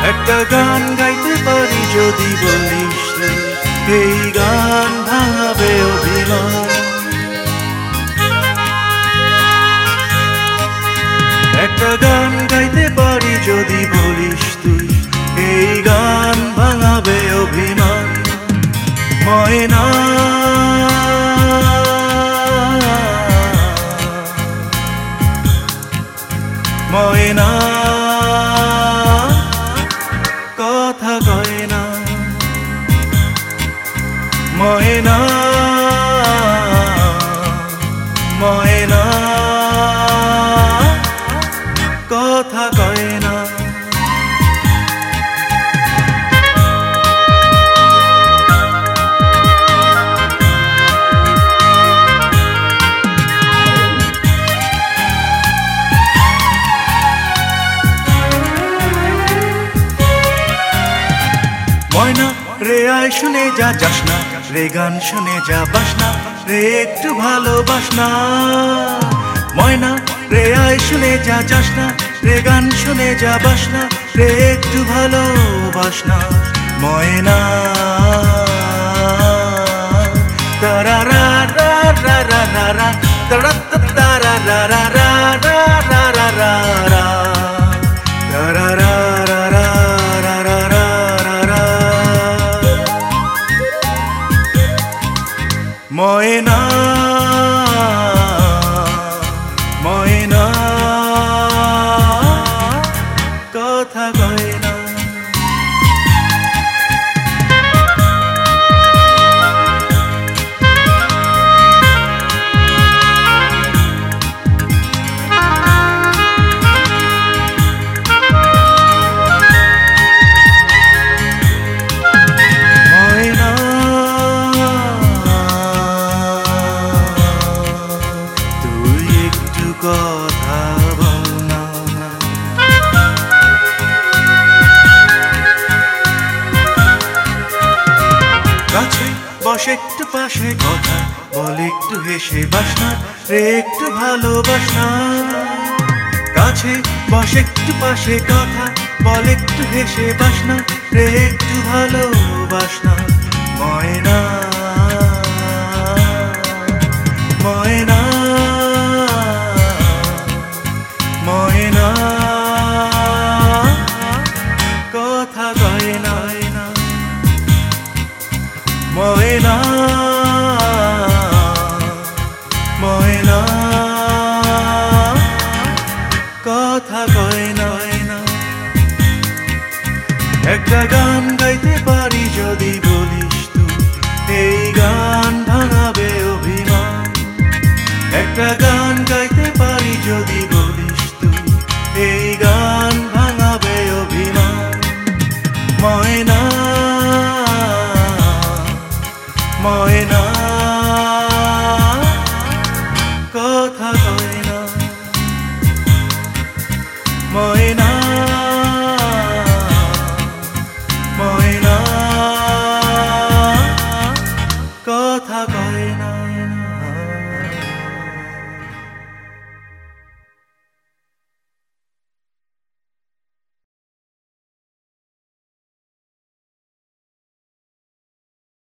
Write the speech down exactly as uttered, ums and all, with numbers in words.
একটা গান গাইতে পারি যদি বলিস তুই, এই গান ভাঙাবে অভিমান। একটা গান গাইতে পারি যদি বলিস তুই, এই গান ভাঙাবে অভিমান। ময়না ময়না কথা কয় না, ময়না ময়না কথা কয় না। ময়না রে আয় শুনে যা যাস না, রে গান শুনে যা বাসনা, রে একটু ভালোবাসনা। ময়না রে আয় শুনে যা যাস না, রে গান শুনে যা বাসনা, রে একটু ভালোবাসনা। ময়না তারা রা রা রা রা রা রা তারা তারা রা রা রা রা রা রা রা রা তারা রা রা রা রা রা রা রা। ময়না ময়না কথা কয় না। কথা বল না, কাছে বসে একটু পাশে কথা বল একটু হেসে বাসনা, রে একটু ভালোবাসনা। কাছে বসে একটু পাশে কথা বল একটু হেসে বাসনা, রে একটু ভালোবাসনা। ময়না ময়না ময়না কথা কয় না, ময়না ময়না কথা কয় না। একটা গান গাইতে পারি যদি বলিস তুই, এই গান ভাঙাবে অভিমান। একটা গান গাইতে পারি যদি